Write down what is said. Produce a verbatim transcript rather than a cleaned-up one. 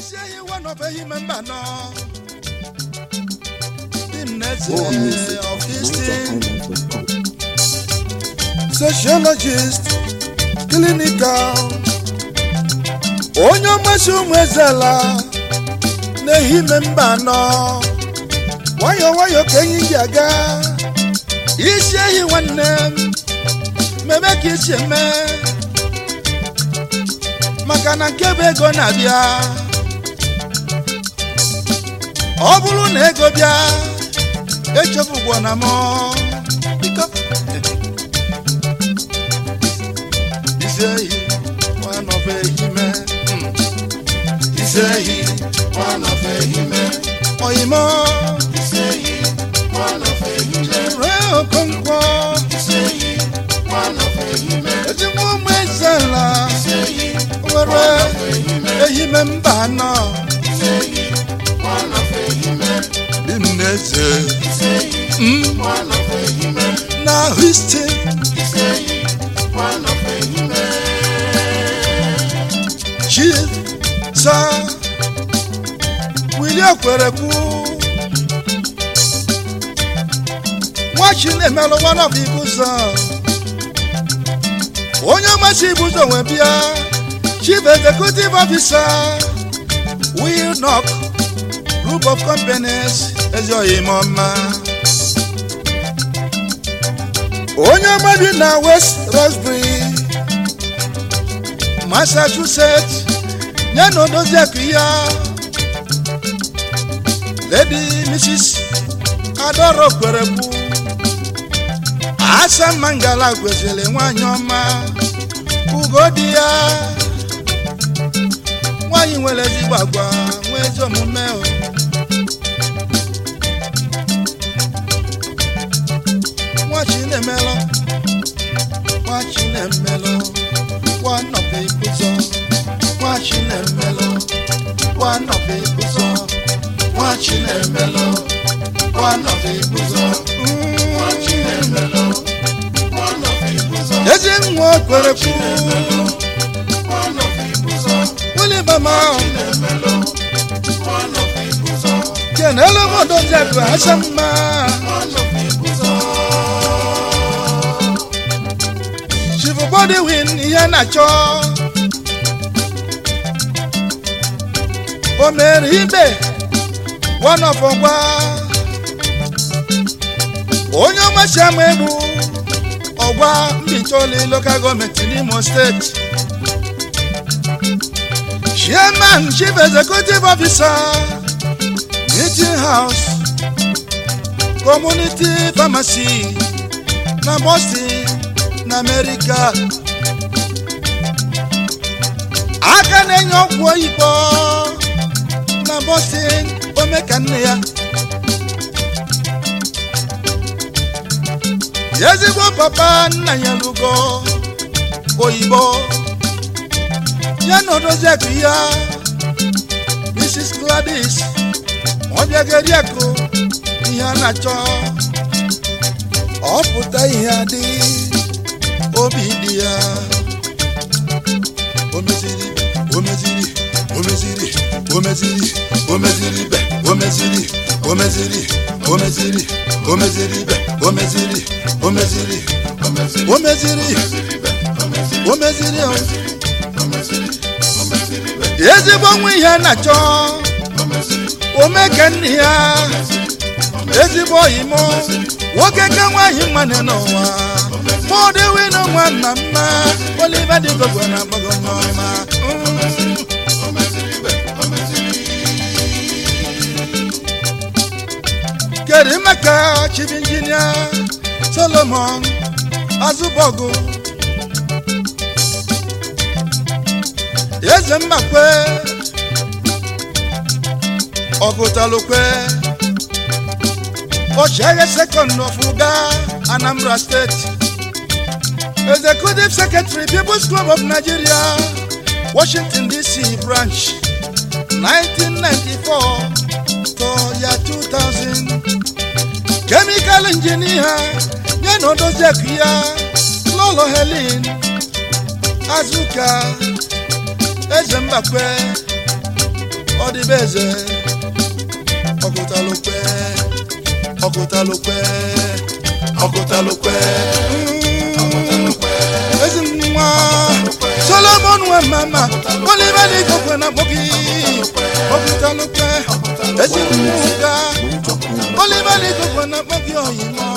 say one of him member no. The next of this thing. Sociologist, clinical. Onyo masu mwezela. Nehi member no. Wayo wayo kenyi jaga. Ishe hi wanem. Mebe kishe me. Makana kebe go na bia. Obulu na ego bia. Echofu gwa na mo. Biko. Ishe hi one of a hime. Ishe hi one of a hime. Oimo. Ishe hi one of a hime. Reo konkwo. Ishe hi one of a hime. Ejimu mwezela. Ishe hi one of a hime. Ehime mbano. Ishe hi one of a hime. Bineze. Ishe hi one of a hime. Na histe. Ishe hi one of a hime. Chief, sir, William Kwereku. Watching a mellow one of the Buza. Onyo Masi Buza Webia, Chief Executive Officer, Will Knock, Group of Companies, as your mama. Onyo Madina West Rosebery, Massachusetts, Nyano Dozakia, Lady Missus Adoro Kwereku, Asa Mangala Gwezele Wanyoma, Ugodia, Wanyewelezi Bagwa, Wezo Mumeo. Watching a mellow, watching a mellow, one of the Buzo, watching a mellow, one of the Buzo, watching a mellow, one of the Buzo, watching a mellow, one of the Buzo. Doesn't walk where a fool, one of the Buzo, Willie Mama, one of the Buzo, can element of that Rasama, one of the Buzo. Body win yana cho Omeribe one of ogwa Onyo mashamebu ogwa Mbitoli local government in Imo State. Chairman, Chief Executive Officer, Meeting House, Community Pharmacy, na Boston, na America. Akane nyokwo ipo na Boston omekane ya. Yezibo papa na yalugo oyibo. Yano dozekia Missus Gladys Obiageriako Yana cho Oputa ihadi Obidia Omeziri Omeziri Omeziri Omeziri Omeziri be Omeziri Omeziri Omeziri Omeziri be Omeziri Omeziri Omeziri Omeziri Omeziri Omeziri Yezi bonwi ya na cho Omekeni ya Yezi boyimo Wokeke wa himane no wa Mode we no wa na ma Oliver di gogo na mogo ma Kerimaka Chief Engineer Solomon Azubogo Yezembakwe Ogotalokwe Oshege second of Uga Anambra State Executive Secretary People's Club of Nigeria Washington D C branch nineteen ninety-four to year two thousand Chemical Engineer Nyano Dozekia Lolo Helen Azuka Ezembakwe Odi beze Okuta lope Okuta lope Okuta lope Okuta lope Ezimwa Solomon wa mama Oliver ni kokona bogi Okuta lope Ezimwa Oliver ni kokona bogi oyimo